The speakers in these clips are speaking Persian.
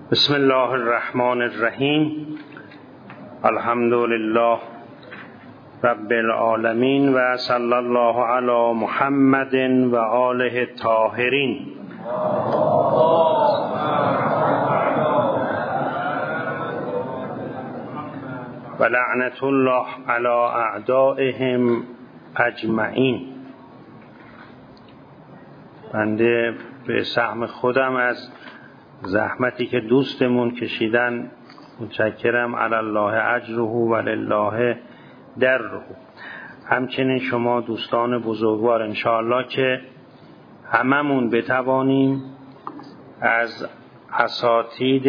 بسم الله الرحمن الرحیم. الحمد لله رب العالمین و صلی الله علی محمد و آله الطاهرین. و لعنت الله علی اعدائهم اجمعین. بنده به سهم خودم از زحمتی که دوستمون کشیدن متشکرم. علی الله اجره و لله دره. همچنین شما دوستان بزرگوار، انشاءالله که هممون بتوانیم از اساتید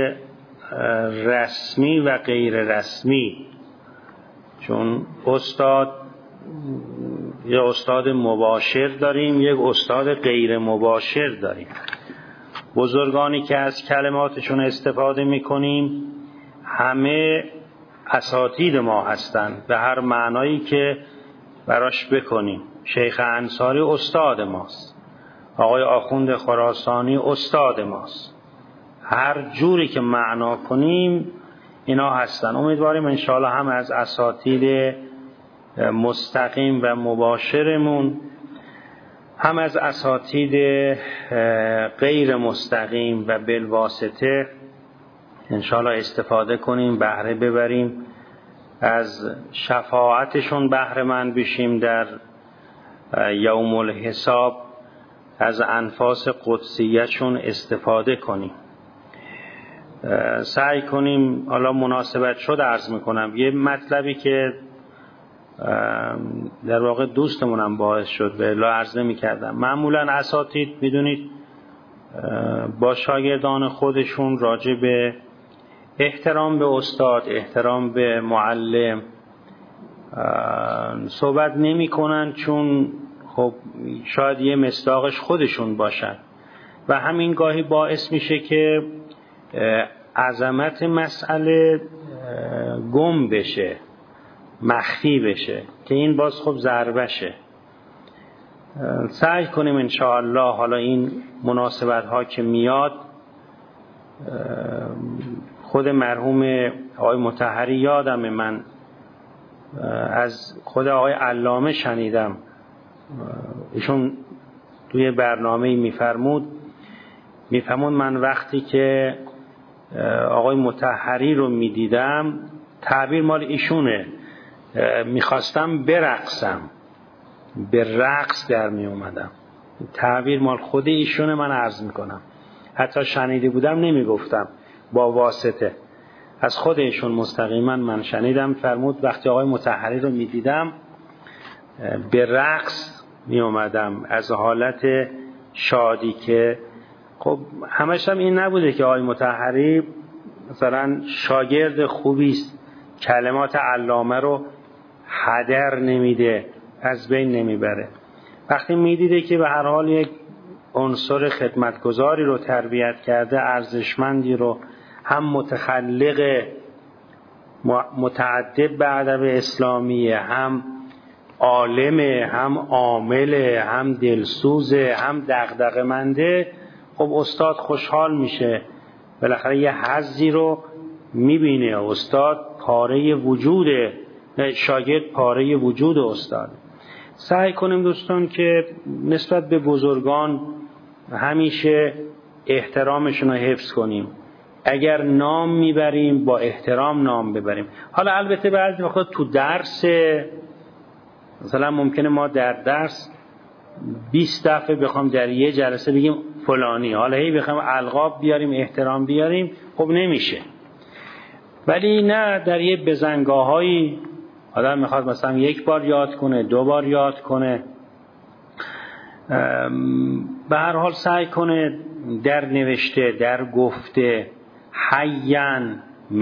رسمی و غیر رسمی، چون یه استاد مباشر داریم، یک استاد غیر مباشر داریم. بزرگانی که از کلماتشون استفاده میکنیم همه اساتید ما هستند به هر معنایی که براش بکنیم. شیخ انصاری استاد ماست، آقای آخوند خراسانی استاد ماست. هر جوری که معنا کنیم اینا هستن. امیدواریم انشاءالله هم از اساتید مستقیم و مباشرمون، هم از اساتید غیر مستقیم و بالواسطه انشاءالله استفاده کنیم، بهره ببریم، از شفاعتشون بهره مند بشیم در یوم الحساب، از انفاس قدسیتشون استفاده کنیم. سعی کنیم، حالا مناسبت شد عرض میکنم، یه مطلبی که در واقع دوستمونم باعث شد و الا عرض نمی کردم. معمولا اساتید میدونید با شاگردان خودشون راجع به احترام به استاد، احترام به معلم صحبت نمی کنن، چون خب شاید یه مصداقش خودشون باشن و همین گاهی باعث میشه که عظمت مسئله گم بشه، مخفی بشه، که این باز خب ضربشه. سعی کنیم انشاءالله حالا این مناسبت ها که میاد، خود مرحوم آقای مطهری یادم، من از خود آقای علامه شنیدم، ایشون توی برنامه میفرمود من وقتی که آقای مطهری رو میدیدم، تعبیر مال ایشونه، میخواستم برقصم، به رقص در می اومدم. تعبیر مال خود ایشونه، من عرض میکنم، حتی شنیده بودم نمیگفتم، با واسطه از خود ایشون مستقیما من شنیدم. فرمود وقتی آقای مطهری رو میدیدم به رقص می اومدم، از حالت شادی. که خب همش هم این نبوده که آقای مطهری مثلا شاگرد خوبی است، کلمات علامه رو هدر نمیده، از بین نمیبره. وقتی میدیده که به هر حال یک عنصر خدمتگزاری رو تربیت کرده، ارزشمندی رو، هم متخلق متعدد به ادب اسلامی، هم عالم، هم عامل، هم دلسوز، هم دغدغه‌منده، خب استاد خوشحال میشه، بالاخره یه حظی رو میبینه. استاد پاره وجوده، شاگرد پاره وجود استاد. سعی کنیم دوستان که نسبت به بزرگان همیشه احترامشون رو حفظ کنیم. اگر نام میبریم با احترام نام ببریم. حالا البته بعضی وقتا تو درس مثلا ممکنه ما در درس 20 دفعه بخوام در یه جلسه بگیم فلانی، حالا هی بخوام القاب بیاریم، احترام بیاریم، خب نمیشه. ولی نه، در یه بزنگاهایی آدم میخواد مثلا یک بار یاد کنه، 2 بار یاد کنه، به هر حال سعی کنه در نوشته، در گفته، حیاً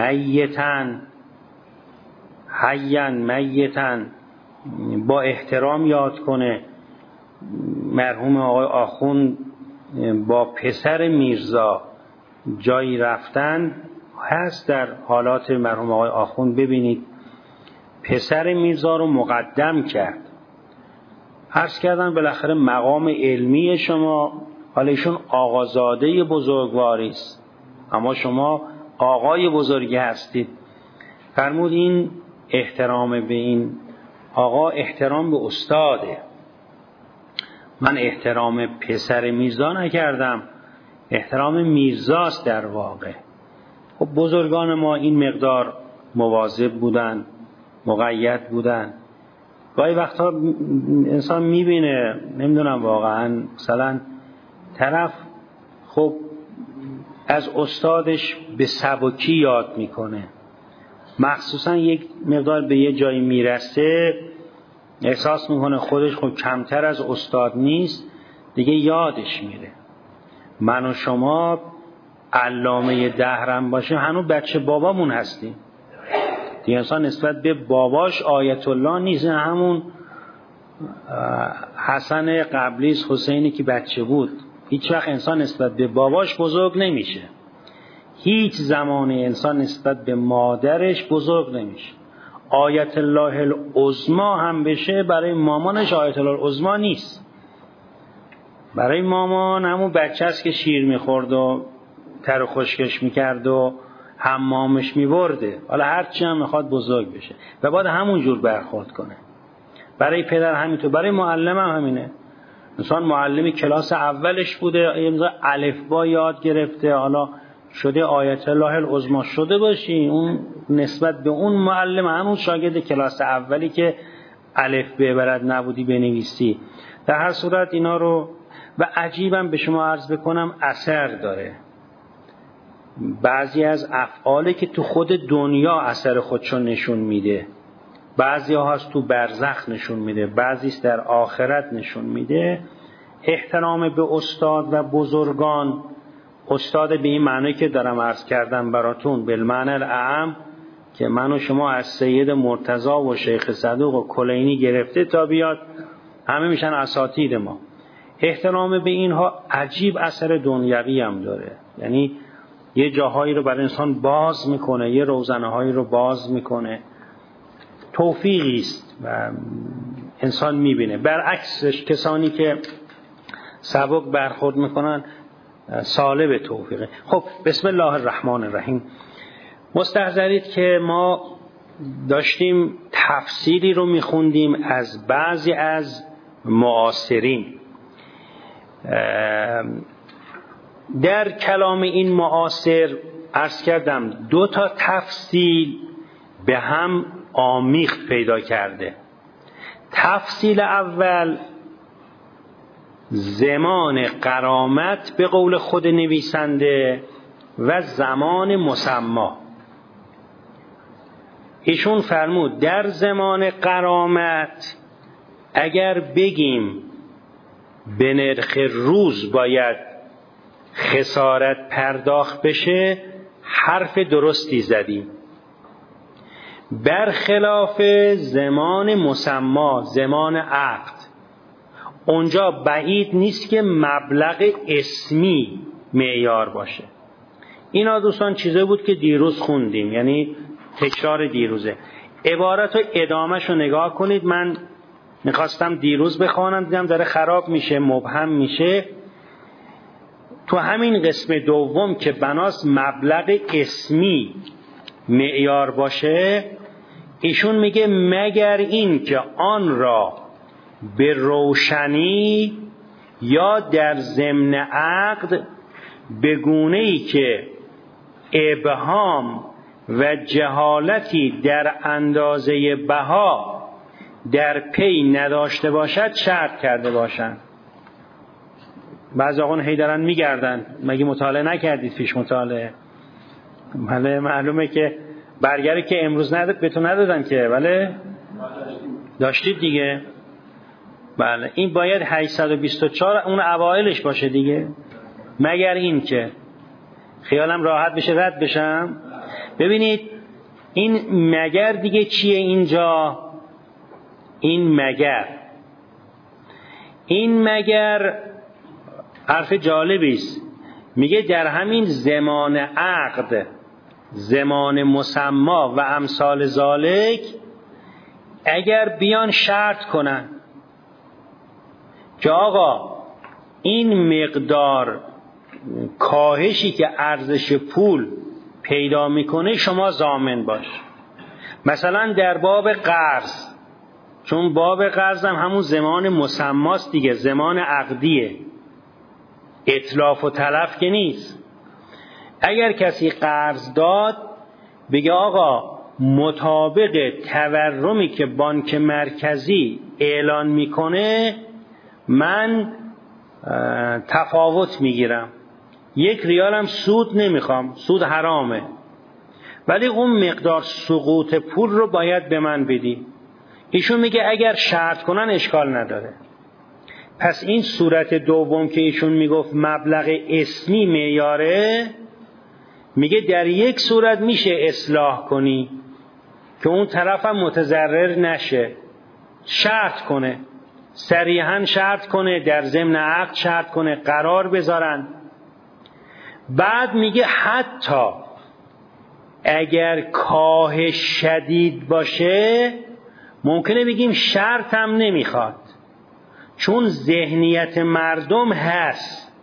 میتن با احترام یاد کنه. مرحوم آقای آخوند با پسر میرزا جایی رفتن هست، در حالات مرحوم آقای آخوند ببینید پسر میرزا رو مقدم کرد. عرض کردن بالاخره مقام علمی شما، حالا ایشون آقازاده بزرگواری است، اما شما آقای بزرگی هستید. فرمود این احترام به این آقا احترام به استاده. من احترام پسر میرزا نکردم، احترام میرزاست در واقع. خب بزرگان ما این مقدار مواظب بودن، مقید بودن. گاهی وقتا انسان میبینه، نمیدونم واقعا، مثلا طرف خب از استادش به سبکی یاد میکنه، مخصوصا یک مقدار به یه جایی میرسه احساس میکنه خودش خب کمتر از استاد نیست، دیگه یادش میره. من و شما علامه دهرم باشیم هنوز بچه بابامون هستیم دیگه. انسان نسبت به باباش آیت الله نیست، همون حسن قبلیس، حسینی که بچه بود. هیچ وقت انسان نسبت به باباش بزرگ نمیشه، هیچ زمان انسان نسبت به مادرش بزرگ نمیشه. آیت الله العظمی هم بشه برای مامانش آیت الله العظمی نیست. برای مامان همون بچه است که شیر میخورد و تر و خشکش میکرد و حمامش میبرده، حالا هرچی هم میخواد بزرگ بشه و باید همون جور برخورد کنه. برای پدر همینطور، برای معلم هم همینه. انسان معلمی کلاس اولش بوده، امضا الفبا یاد گرفته، حالا شده آیت الله العظمی شده باشی، اون نسبت به اون معلم همون شاگرد کلاس اولی که الف ببرد نبودی بنویسی. در هر صورت اینا رو و عجیبم به شما عرض بکنم اثر داره. بعضی از افعالی که تو خود دنیا اثر خودشون نشون میده، بعضی ها هست تو برزخ نشون میده، بعضی است در آخرت نشون میده. احترام به استاد و بزرگان، استاد به این معنی که دارم عرض کردم براتون بالمعنی الاعم که من و شما از سید مرتضی و شیخ صدوق و کلینی گرفته تا بیاد همه میشن اساتید ما. احترام به اینها عجیب اثر دنیوی هم داره، یعنی یه جاهایی رو برای انسان باز میکنه، یه روزنه هایی رو باز میکنه، توفیقی است و انسان میبینه. برعکسش کسانی که سبک برخورد میکنن سالب توفیقه. خب بسم الله الرحمن الرحیم. مستحضرید که ما داشتیم تفسیری رو میخوندیم از بعضی از معاصرین. در کلام این معاصر عرض کردم 2 تفصیل به هم آمیخت پیدا کرده. تفصیل اول زمان قرامت به قول خود نویسنده و زمان مسما. ایشون فرمود در زمان قرامت اگر بگیم به نرخ روز باید خسارت پرداخت بشه حرف درستی زدیم. برخلاف زمان مسما، زمان عقد، اونجا بعید نیست که مبلغ اسمی معیار باشه. اینا دوستان چیزی بود که دیروز خوندیم، یعنی تکرار دیروزه. عبارت و ادامهش رو نگاه کنید. من میخواستم دیروز بخوانم دیدم داره خراب میشه، مبهم میشه. تو همین قسم دوم که بناس مبلغ اسمی معیار باشه، ایشون میگه مگر این که آن را به روشنی یا در ضمن عقد به گونه‌ای که ابهام و جهالتی در اندازه بها در پی نداشته باشد شرط کرده باشند. بعضی آقایون هی دارن میگردن، مگه مطالعه نکردید؟ پیش مطالعه بله معلومه که برگری که امروز نداد به تو ندادن که، بله داشتید دیگه. بله این باید 824 اون اوائلش باشه دیگه. مگر این که خیالم راحت بشه رد بشم. ببینید این مگر دیگه چیه اینجا؟ این مگر حرف جالبی است. میگه در همین زمان عقد، زمان مسما و امثال ذالک اگر بیان شرط کنن که آقا این مقدار کاهشی که ارزش پول پیدا میکنه شما ضامن باش. مثلا در باب قرض، چون باب قرض هم همون زمان مسماست دیگه، زمان عقدیه، اتلاف و تلف که نیست. اگر کسی قرض داد بگه آقا مطابق تورمی که بانک مرکزی اعلان میکنه من تفاوت میگیرم، 1 ریال هم سود نمیخوام، سود حرامه، ولی اون مقدار سقوط پول رو باید به من بدی. ایشون میگه اگر شرط کنن اشکال نداره. پس این صورت دوم که ایشون میگفت مبلغ اسمی معیاره، میگه در یک صورت میشه اصلاح کنی که اون طرف هم متضرر نشه، شرط کنه، صریحاً شرط کنه، در ضمن عقد شرط کنه، قرار بذارن. بعد میگه حتی اگر کاهش شدید باشه ممکنه بگیم شرط هم نمیخواد، چون ذهنیت مردم هست.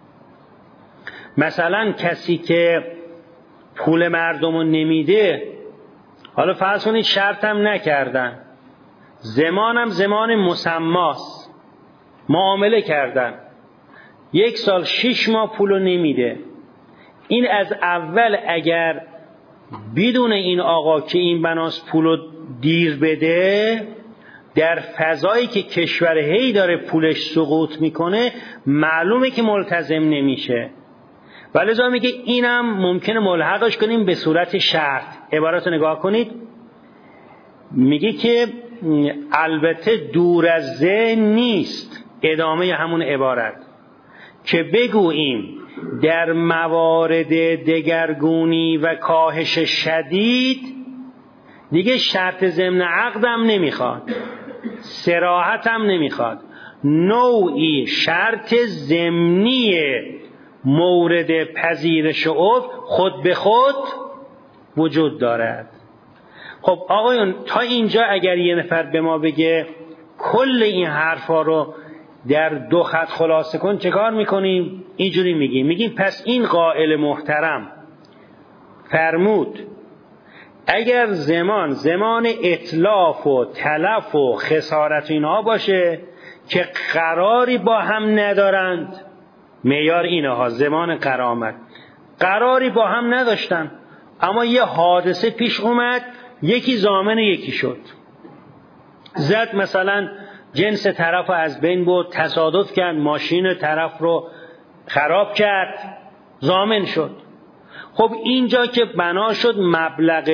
مثلا کسی که پول مردم رو نمیده، حالا فرض کنید شرط هم نکردن، زمانم زمان مسماست، معامله کردن، 1 سال 6 ماه پول رو نمیده، این از اول اگر بدون این آقا که این بناس پول رو دیر بده، در فضایی که کشور هی داره پولش سقوط میکنه معلومه که ملتزم نمیشه. ولذا میگه اینم ممکنه ملحقش کنیم به صورت شرط. عبارت رو نگاه کنید، میگه که البته دور از ذهن نیست، ادامه همون عبارت، که بگوییم در موارد دگرگونی و کاهش شدید دیگه شرط ضمن عقدم نمیخواد، صراحت هم نمیخواد، نوعی شرط ضمنی مورد پذیرش عرف خود به خود وجود دارد. خب آقایون تا اینجا اگر یه نفر به ما بگه کل این حرفا رو در 2 خط خلاصه کن، چه کار میکنیم؟ اینجوری میگیم پس این قائل محترم فرمود اگر زمان اتلاف و تلف و خسارت اینها باشه که قراری با هم ندارند، معیار اینها زمان غرامت قراری با هم نداشتن، اما یه حادثه پیش اومد، یکی ضامن یکی شد، زد مثلا جنس طرف از بین بود، تصادف کرد ماشین طرف رو خراب کرد، ضامن شد. خب اینجا که بنا شد مبلغ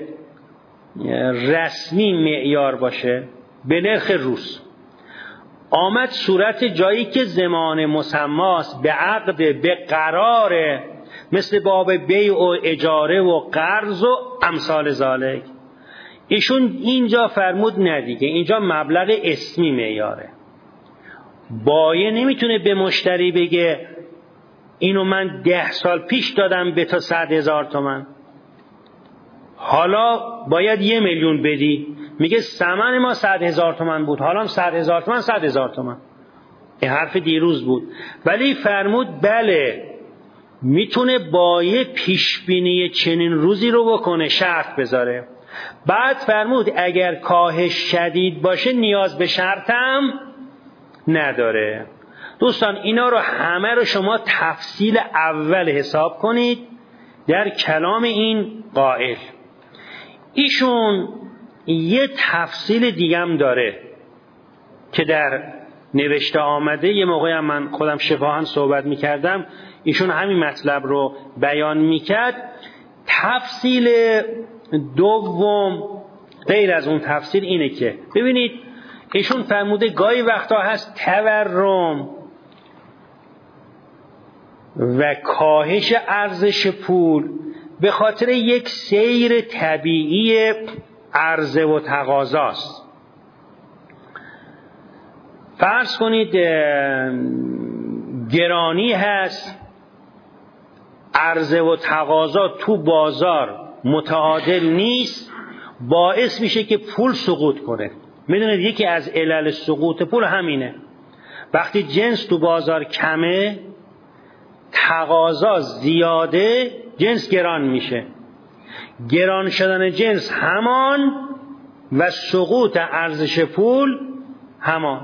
رسمی معیار باشه به نرخ روز، آمد صورت جایی که زمان مسماست به عقد به قراره، مثل باب بیع و اجاره و قرض و امثال ذالک. ایشون اینجا فرمود نه دیگه، اینجا مبلغ اسمی معیاره. بایع نمیتونه به مشتری بگه اینو من 10 سال پیش دادم به تا 100,000 تومان، حالا باید 1 میلیون بدی. میگه ثمن ما 100,000 تومان بود، حالا هم 100,000 تومان 100,000 تومان. این حرف دیروز بود. ولی فرمود بله میتونه بایع پیشبینی چنین روزی رو بکنه، شرط بذاره. بعد فرمود اگر کاهش شدید باشه نیاز به شرط هم نداره. دوستان اینا رو همه رو شما تفصیل اول حساب کنید در کلام این قائل. ایشون یه تفصیل دیگه هم داره که در نوشته آمده، یه موقعی هم من خودم شفاهن صحبت میکردم، ایشون همین مطلب رو بیان میکرد. تفصیل دوم غیر از اون تفصیل اینه که ببینید ایشون فرموده گاهی وقتا هست تورم و کاهش ارزش پول به خاطر یک سیر طبیعی عرضه و تقاضاست. فرض کنید گرانی هست، عرضه و تقاضا تو بازار متعادل نیست، باعث میشه که پول سقوط کنه. میدونید یکی از علل سقوط پول همینه. وقتی جنس تو بازار کمه، تقاضا زیاده جنس گران میشه، گران شدن جنس همان و سقوط ارزش پول همان.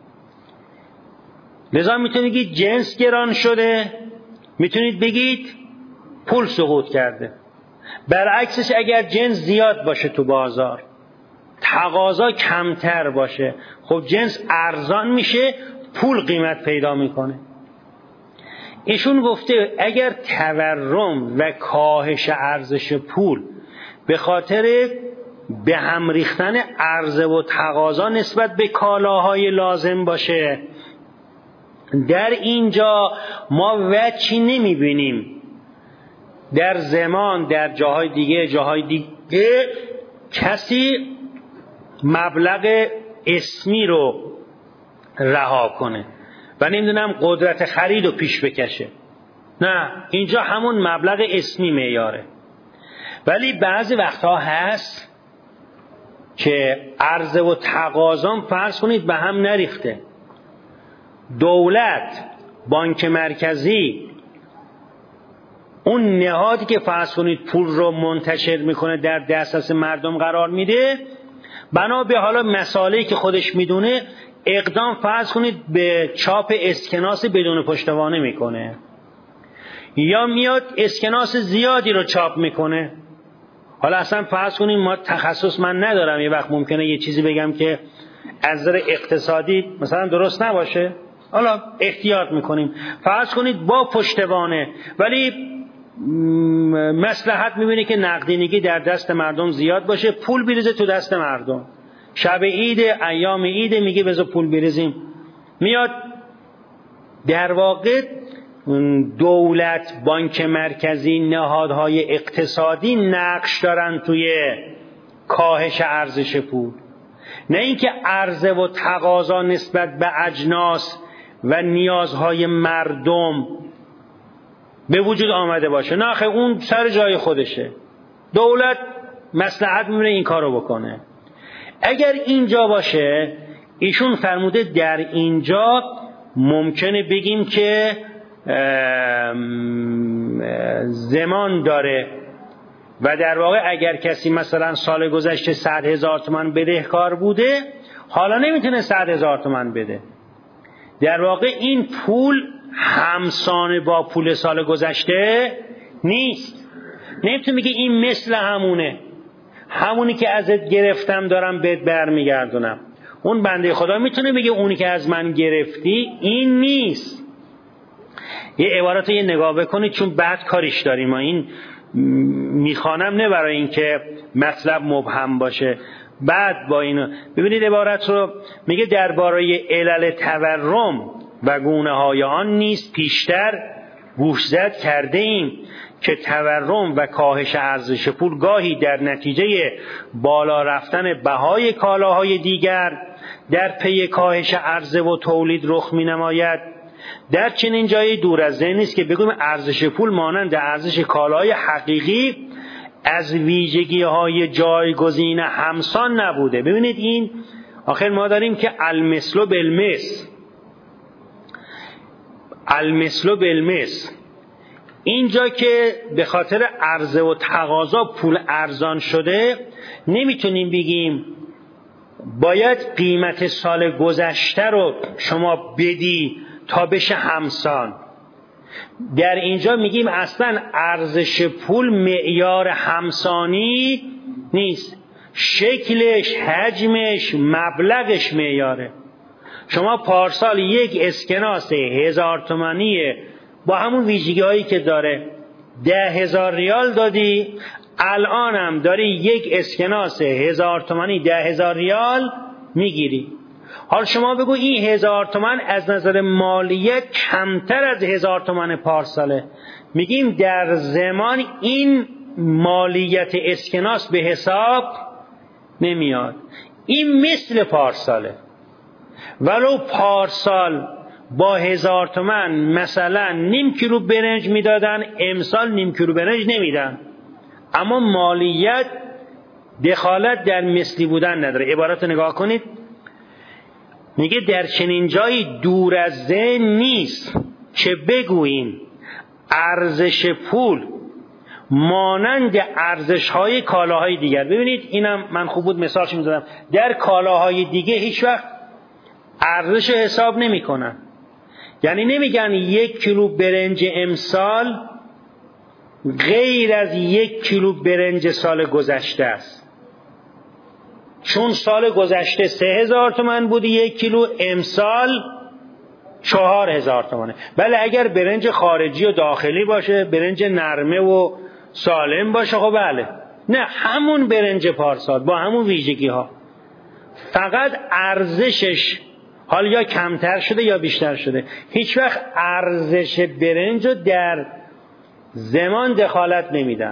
لذا میتونید بگید جنس گران شده، میتونید بگید پول سقوط کرده. برعکسش اگر جنس زیاد باشه تو بازار، تقاضا کمتر باشه، خب جنس ارزان میشه، پول قیمت پیدا میکنه. ایشون گفته اگر تورم و کاهش ارزش پول به خاطر به هم ریختن عرضه و تقاضا نسبت به کالاهای لازم باشه، در اینجا ما وجهی نمیبینیم در زمان در جاهای دیگه کسی مبلغ اسمی رو رها کنه و نمیدونم قدرت خرید رو پیش بکشه. نه، اینجا همون مبلغ اسمی معیاره. ولی بعضی وقتها هست که عرضه و تقاضا فرض کنید به هم نریخته، دولت، بانک مرکزی، اون نهادی که فرض کنید پول رو منتشر میکنه در دسترس مردم قرار میده، بنا به حالا مسائلی که خودش میدونه اقدام فرض کنید به چاپ اسکناس بدون پشتوانه میکنه، یا میاد اسکناس زیادی رو چاپ میکنه. حالا اصلا فرض کنید ما تخصص من ندارم، یه وقت ممکنه یه چیزی بگم که از نظر اقتصادی مثلا درست نباشه، حالا احتیاط میکنیم. فرض کنید با پشتوانه، ولی مصلحت میبینه که نقدینگی در دست مردم زیاد باشه، پول بریزه تو دست مردم. شب عید، ایام عید، میگه بذار پول بریزیم. میاد در واقع دولت، بانک مرکزی، نهادهای اقتصادی نقش دارن توی کاهش ارزش پول، نه اینکه عرضه و تقاضا نسبت به اجناس و نیازهای مردم به وجود آمده باشه. نه آخه اون سر جای خودشه، دولت مصلحت میبینه این کارو بکنه. اگر اینجا باشه، ایشون فرموده در اینجا ممکنه بگیم که زمان داره و در واقع اگر کسی مثلا سال گذشته 100,000 تومان بدهکار بوده، حالا نمیتونه 100,000 تومان بده. در واقع این پول همسان با پول سال گذشته نیست. نمیتونه بگه این مثل همونی که ازت گرفتم دارم بهت برمیگردونم. اون بنده خدا میتونه بگه اونی که از من گرفتی این نیست. یه عبارت یه نگاه بکنید، چون بعد کاریش داریم. ما این میخوانم نه برای این که مطلب مبهم باشه، بعد با اینو ببینید عبارت رو میگه درباره علل تورم و گونه های آن نیز پیشتر گوشزد کرده ایم که تورم و کاهش ارزش پول گاهی در نتیجه بالا رفتن بهای کالاهای دیگر در پی کاهش عرضه و تولید رخ می نماید. در چنین جایی دور از ذهن نیست که بگویم ارزش پول مانند ارزش کالای حقیقی از ویژگی های جایگزین همسان نبوده. ببینید این آخر ما داریم که المثل بالمثل، اینجا که به خاطر عرضه و تقاضا پول ارزان شده، نمیتونیم بگیم باید قیمت سال گذشته رو شما بدی تا بشه همسان. در اینجا میگیم اصلا ارزش پول معیار همسانی نیست، شکلش، حجمش، مبلغش معیاره. شما پارسال یک اسکناس 1000 تومانی با همون ویژگی هایی که داره 10,000 ریال دادی، الان هم داری یک اسکناس 1000 تومانی 10,000 ریال میگیری. حال شما بگو این 1000 تومان از نظر مالیت کمتر از 1000 تومان پارساله، میگیم در زمان این مالیت اسکناس به حساب نمیاد. این مثل پارساله، ولو پارسال با 1000 تومان مثلا نیم کیلو برنج میدادن، امسال نیم کیلو برنج نمیدن، اما مالیت دخالت در مثلی بودن نداره. عبارت نگاه کنید، میگه در چنین جایی دور از ذهن نیست که بگوییم ارزش پول مانند ارزش‌های کالاهای دیگر. ببینید اینم من خوب بود مثالش می‌زدم. در کالاهای دیگه هیچ وقت ارزش حساب نمی‌کنن. یعنی نمیگن 1 کیلو برنج امسال غیر از 1 کیلو برنج سال گذشته است. چون سال گذشته 3000 تومان بود 1 کیلو، امسال 4000 تومانه. بله اگر برنج خارجی و داخلی باشه، برنج نرمه و سالم باشه، خب بله. نه، همون برنج پارسال با همون ویژگی ها، فقط ارزشش حال یا کمتر شده یا بیشتر شده. هیچ وقت ارزش برنج رو در زمان دخالت نمیدن.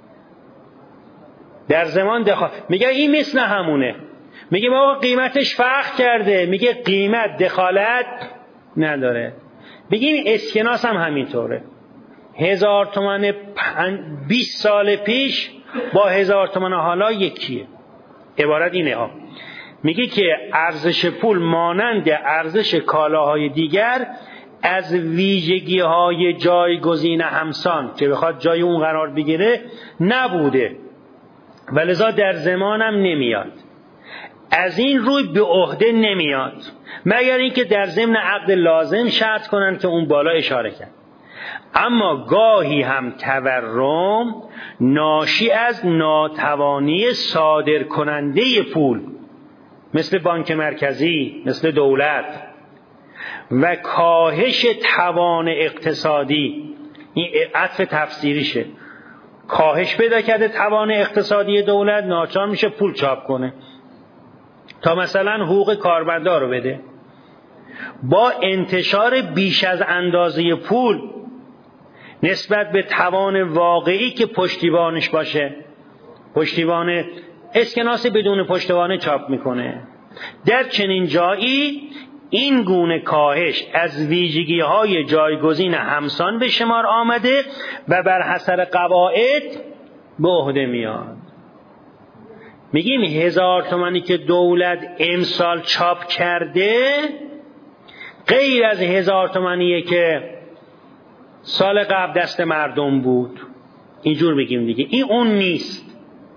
در زمان میگه این مثل همونه، میگه آقا قیمتش فرق کرده، میگه قیمت دخالت نداره. بگیم اسکناس هم همینطوره. 1000 تومان 20 سال پیش با 1000 تومان حالا یکیه. عبارت اینه ها. میگه که ارزش پول مانند ارزش کالاهای دیگر از ویژگی‌های جایگزین همسان که بخواد جای اون قرار بگیره نبوده و لذا در زمانم نمیاد. از این روی به عهده نمیاد مگر اینکه در ضمن عقد لازم شرط کنن که اون بالا اشاره کرد. اما گاهی هم تورم ناشی از ناتوانی صادر کننده پول مثل بانک مرکزی، مثل دولت و کاهش توان اقتصادی، این عطف تفسیریشه، کاهش پیدا کرده توان اقتصادی دولت، ناچار میشه پول چاپ کنه تا مثلا حقوق کارمندا رو بده. با انتشار بیش از اندازه پول نسبت به توان واقعی که پشتیبانش باشه، پشتیبان اسکناس بدون پشتوانه چاپ میکنه، در چنین جایی این گونه کاهش از ویژگی‌های جایگزین همسان به شمار آمده و بر حسب قواعد به عهده میاد. میگیم 1000 تومانی که دولت امسال چاپ کرده غیر از 1000 تومانیه که سال قبل دست مردم بود. اینجور بگیم دیگه. این اون نیست.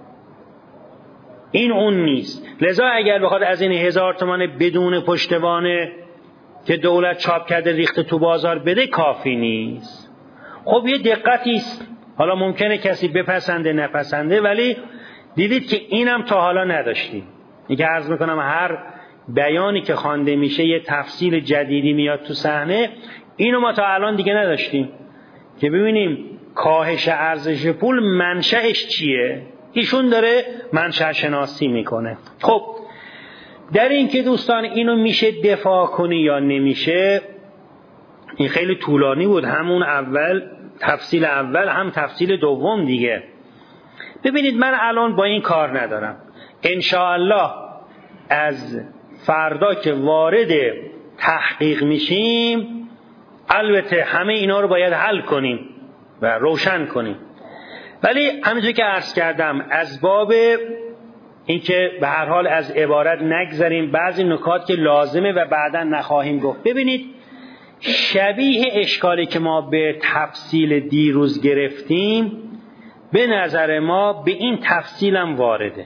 این اون نیست. لذا اگر بخواد از این 1000 تومان بدون پشتوانه که دولت چاپ کرده ریخته تو بازار بده کافی نیست. خب یه دقتی است. حالا ممکنه کسی بپسنده نپسنده، ولی دیدید که اینم تا حالا نداشتیم. اینکه عرض میکنم هر بیانی که خوانده میشه یه تفصیل جدیدی میاد تو صحنه. اینو ما تا الان دیگه نداشتیم که ببینیم کاهش ارزش پول منشأش چیه. ایشون داره منشأ شناسی میکنه. خب در این که دوستان اینو میشه دفاع کنی یا نمیشه، این خیلی طولانی بود، همون اول تفصیل اول هم تفصیل دوم دیگه. ببینید من الان با این کار ندارم. انشاءالله از فردا که وارد تحقیق میشیم البته همه اینا رو باید حل کنیم و روشن کنیم، ولی همونجوری که عرض کردم از باب اینکه به هر حال از عبارت نگذریم، بعضی نکات که لازمه و بعدا نخواهیم گفت. ببینید شبیه اشکالی که ما به تفصیل دیروز گرفتیم به نظر ما به این تفصیل هم وارده.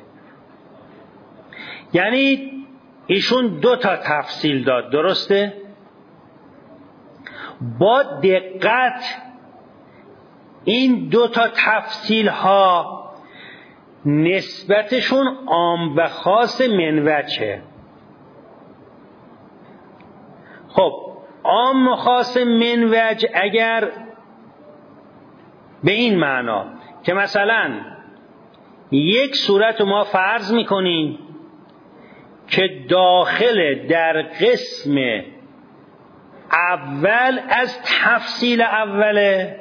یعنی ایشون 2 تا تفصیل داد، درسته؟ با دقت این 2 تا تفصیل ها نسبتشون عام و خاص منوچه. خب عام و خاص منوج اگر به این معنا که مثلا یک صورت ما فرض میکنیم که داخل در قسم اول از تفصیل اوله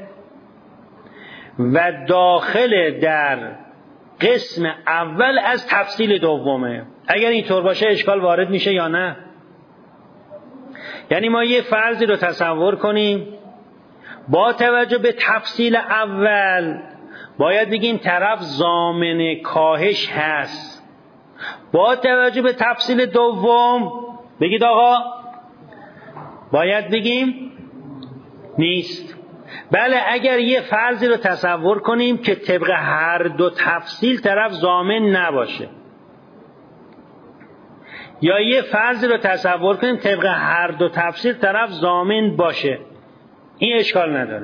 و داخل در قسم اول از تفصیل دومه. اگر اینطور باشه اشکال وارد میشه یا نه؟ یعنی ما یه فرضی رو تصور کنیم با توجه به تفصیل اول باید بگیم طرف ضامن کاهش هست، با توجه به تفصیل دوم بگید آقا باید بگیم نیست. بله اگر یه فرضی رو تصور کنیم که طبق هر دو تفصیل طرف ضامن نباشه، یا یه فرضی رو تصور کنیم طبق هر دو تفصیل طرف ضامن باشه، این اشکال نداره.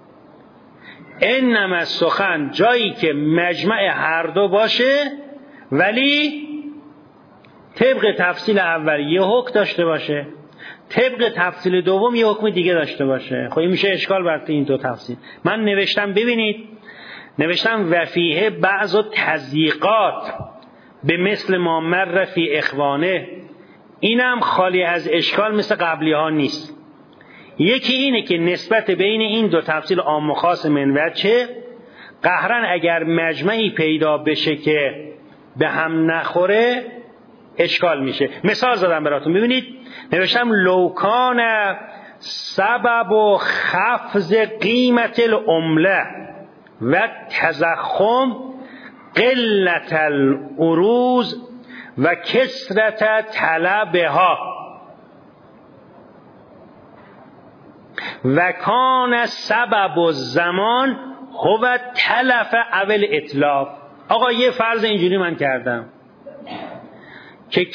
انما سخن جایی که مجمع هر دو باشه ولی طبق تفصیل اول یه حکم داشته باشه، طبق تفصیل دوم یه حکم دیگه داشته باشه. خب این میشه اشکال بر این دو تفصیل. من نوشتم، ببینید نوشتم وفیه بعض تضییقات به مثل ما مر فی اخوانه، اینم خالی از اشکال مثل قبلی ها نیست. یکی اینه که نسبت بین این دو تفصیل عام و خاص من وجه قهرن اگر مجمعی پیدا بشه که به هم نخوره اشکال میشه. مثال زدم براتون، ببینید نوشتم لوکان سبب و خفض قیمت العمله و تضخم قلت العروض و کثرت طلبها و کان سبب الزمان هو تلف اول اتلاف. آقا یه فرض اینجوری من کردم که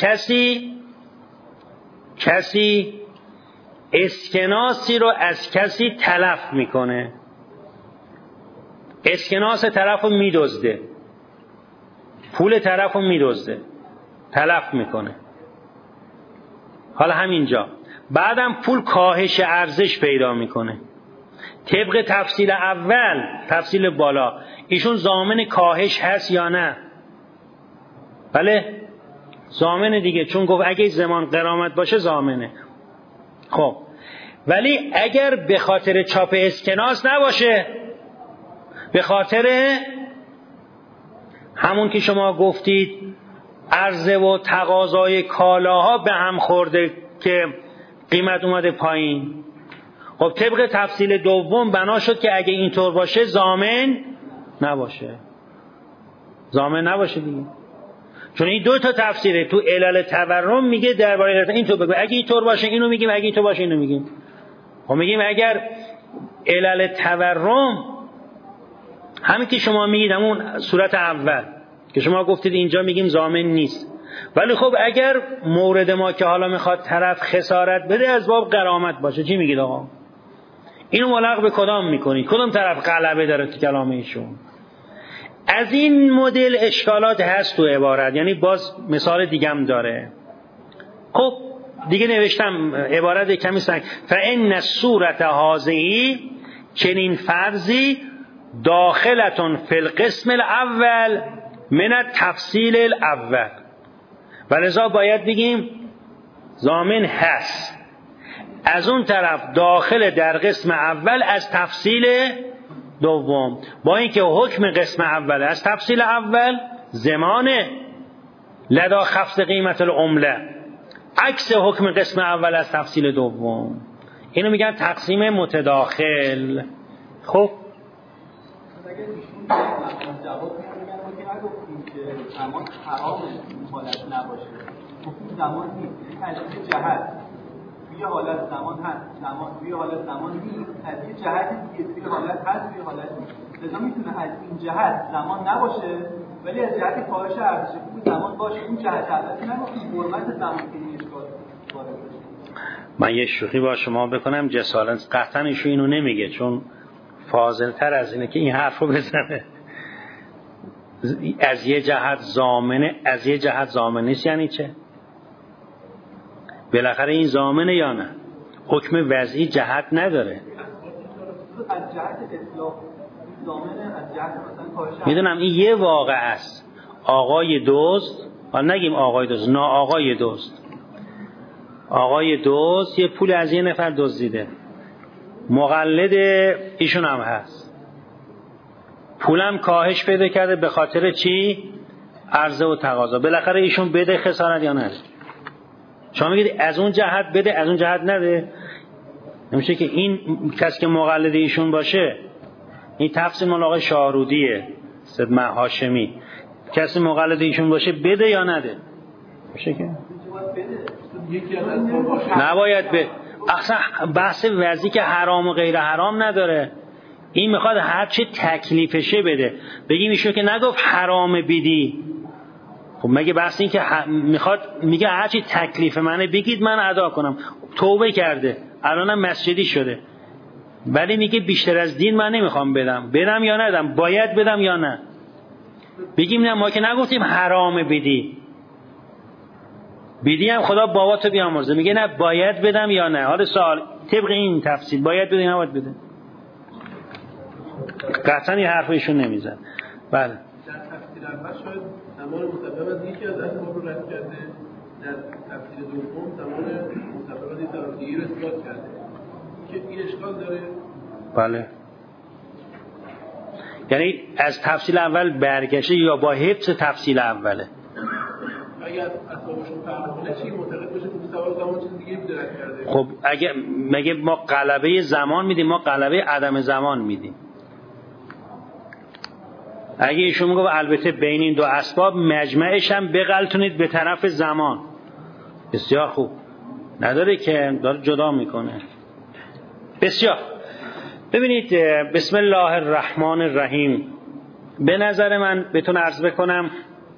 کسی اسکناسی رو از کسی تلف میکنه، اسکناس طرف رو میدزده، پول طرف رو میدزده، تلف میکنه. حالا همینجا بعدم پول کاهش ارزش پیدا میکنه. طبق تفصیل اول، تفصیل بالا، ایشون ضامن کاهش هست یا نه؟ بله ضامنه دیگه، چون گفت اگه زمان غرامت باشه ضامنه. خب ولی اگر به خاطر چاپ اسکناس نباشه، به خاطر همون که شما گفتید عرضه و تقاضای کالاها به هم خورده که قیمت اومده پایین، خب طبق تفصیل دوم بنا شد که اگه اینطور باشه ضامن نباشه. ضامن نباشه دیگه، چون این دو تا تفسیره. تو علل تورم میگه درباره علت اینطور بگو، اگه اینطور باشه اینو میگیم، اگه اینطور باشه اینو میگیم. خب میگیم اگر علل تورم همین که شما میگید همون صورت اول که شما گفتید اینجا میگیم ضامن نیست، ولی خب اگر مورد ما که حالا میخواد طرف خسارت بده از باب غرامت باشه، چی میگید آقا؟ اینو ملغ به کدام میکنید؟ کدام طرف غلبه داره تو کلام ایشون؟ از این مدل اشکالات هست تو عبارت، یعنی باز مثال دیگم داره. خب دیگه نوشتم عبارت کمی سنگ فإن صورت هذه، چنین فرضی داخلتون فی القسم الاول من التفصیل الاول، ولذا باید بگیم ضامن هست. از اون طرف داخل در قسم اول از تفصیل دوم، با اینکه حکم قسم اول از تفصیل اول زمانه لدا خفض قیمت العمله، عکس حکم قسم اول از تفصیل دوم. اینو میگن تقسیم متداخل. خب زمان حرامه این حالت نباشه، این زمان نیست، از این جهت توی حالت زمان هست، توی حالت زمان نیست، از این جهت دیگه توی حالت هست، توی حالت نیست. لذا میتونه از این جهت زمان نباشه ولی از جهت کاهش ارزش پول زمان باشه. اون جهت البته نگفتیم حرمت زمان که این اشکال وارد بشه. من یه شوخی با شما بکنم، جسالت قطعا ایشون اینو نمیگه، چون فاضل‌تر از اینه که این حرفو بزنه. از یه جهت ضامنه، از یه جهت ضامن نیست. یعنی چه؟ بالاخره این ضامنه یا نه؟ حکم وضعی جهت نداره. از جهت اصلاح ضامنه، از جهت مثلا کاهش. میدونم این یه واقعه است. آقای دزد، حالا نگیم آقای دزد، نه آقای دزد، آقای دزد یه پول از یه نفر دزدیده، مقلد ایشون هم هست، پولم کاهش پیدا کرده به خاطر چی؟ عرضه و تقاضا. بالاخره ایشون بده خسارت یا نه؟ شما میگید از اون جهت بده از اون جهت نده. نمیشه که این کسی که مقلد ایشون باشه، این تفسیر مال آقای شاهرودیه صدمه هاشمی، کسی مقلد ایشون باشه بده یا نده؟ میشه که نباید به اصلا بحث وضعی که حرام و غیر حرام نداره. این میخواد هر چه تکلیفشه بده. بگیم ایشون که نگفت حرام بدی، خب مگه بحث این که میگه هر چی تکلیف منه بگید من ادا کنم. توبه کرده الانم مسجدی شده، ولی میگه بیشتر از دین من نمیخوام بدم یا ندم، باید بدم یا نه. بگیم نه ما که نگفتیم حرام بدی هم خدا باباتو بیامرزه، میگه نه باید بدم یا نه. حالا سوال طبق این تفصیل باید بده یا نباید بده؟ قطعا این حرف ایشون نمیزن. بله در تفصیل اول شاید زمان مسبب از یکی از اسباب رو رد کرده، در تفصیل دوم زمان مسبب از یک طرف دیگه رو اثبات کرده که این اشکال داره. بله، یعنی از تفصیل اول برگشته یا با حفظ تفصیل اوله؟ اگر اسبابشون فرق کنه چی معتقد باشه که سوال زمان چیز دیگه بوده رد کرده؟ خب اگه مگه ما غلبه زمان میدیم؟ ما غلبه عدم زمان میدیم. اگه ایشون میگه البته بین این دو اسباب مجمعش هم بغلتونید به طرف زمان، بسیار خوب، نداره که داره جدا میکنه. بسیار. ببینید بسم الله الرحمن الرحیم، به نظر من بهتون عرض بکنم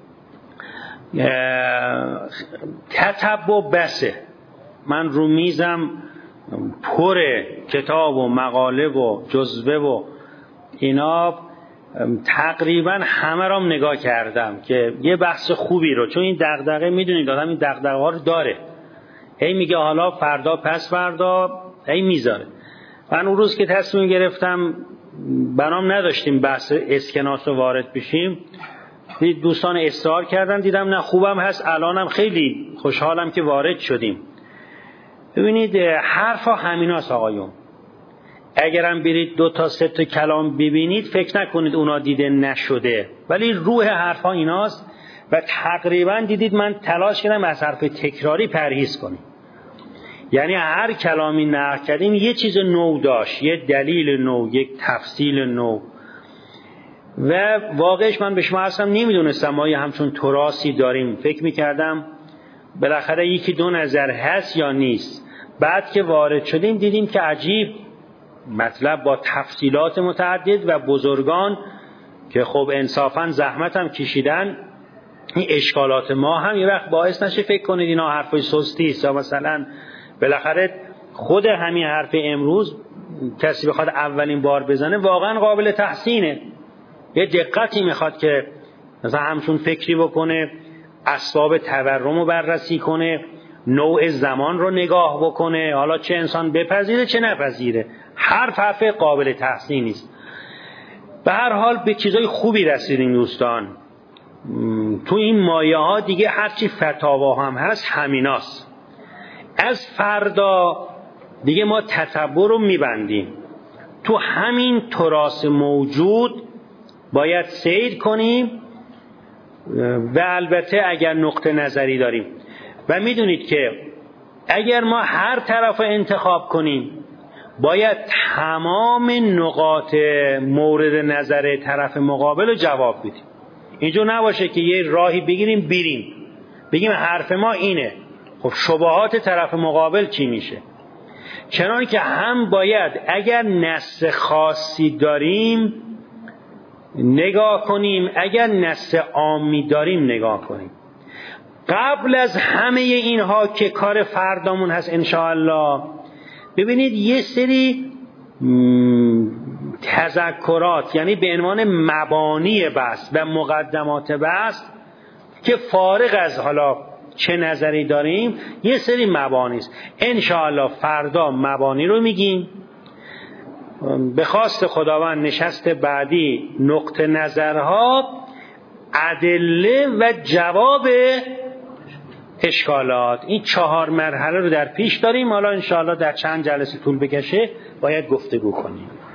تتبع بسه. من رو میزم پر کتاب و مقاله و جزوه و اینا تقریبا همه رام نگاه کردم که یه بحث خوبی رو، چون این دغدغه میدونید آدم این دغدغه ها رو داره، هی میگه حالا فردا پس فردا، هی میذاره. من اون روز که تصمیم گرفتم برام نداشتیم بحث اسکناس رو وارد بشیم، دوستان اصرار کردن، دیدم نه خوبم هست، الانم خیلی خوشحالم که وارد شدیم. ببینید حرفا همیناست آقایون، اگرم برید 2 تا 3 تا کلام ببینید فکر نکنید اونا دیده نشده، ولی روح حرفا ایناست و تقریبا دیدید من تلاش کردم از حرف تکراری پرهیز کنیم. یعنی هر کلامی نقل کردیم یه چیز نو داشت، یه دلیل نو، یک تفصیل نو. و واقعش من به شما اصلا نمیدونستم ما یه همچون تراثی داریم، فکر میکردم بالاخره 1-2 نظر هست یا نیست. بعد که وارد شدیم دیدیم که عجیب مطلب با تفصیلات متعدد و بزرگان که خب انصافا زحمت هم کشیدن، این اشکالات ما هم یه وقت باعث نشه فکر کنید اینا حرفای سستی است، یا مثلا بالاخره خود همین حرف امروز کسی بخواد اولین بار بزنه واقعا قابل تحسینه، یه دقتی میخواد که مثلا همچون فکری بکنه، اسباب تورم رو بررسی کنه، نوع زمان رو نگاه بکنه، حالا چه انسان بپذیره چه نپذیره، حرف قابل تحسینی است. به هر حال به چیزای خوبی رسیدیم دوستان. تو این مایه ها دیگه هرچی فتاوا هم هست همیناست. از فردا دیگه ما تتبع رو میبندیم، تو همین تراث موجود باید سیر کنیم و البته اگر نقطه نظری داریم. و میدونید که اگر ما هر طرف رو انتخاب کنیم باید تمام نقاط مورد نظر طرف مقابل رو جواب بدیم. اینجور نباشه که یه راهی بگیریم بگیم حرف ما اینه، خب شبهات طرف مقابل چی میشه؟ چنان که هم باید اگر نص خاصی داریم نگاه کنیم، اگر نص عامی داریم نگاه کنیم. قبل از همه اینها که کار فردامون هست انشاءالله، ببینید یه سری تذکرات، یعنی به عنوان مبانی بحث و مقدمات بحث که فارغ از حالا چه نظری داریم، یه سری مبانی است. انشاءالله فردا مبانی رو میگیم، به خواست خداوند نشست بعدی نقطه نظرها، ادله و جواب اشکالات، این 4 مرحله رو در پیش داریم. حالا انشاءالله در چند جلسه طول بکشه باید گفتگو کنیم.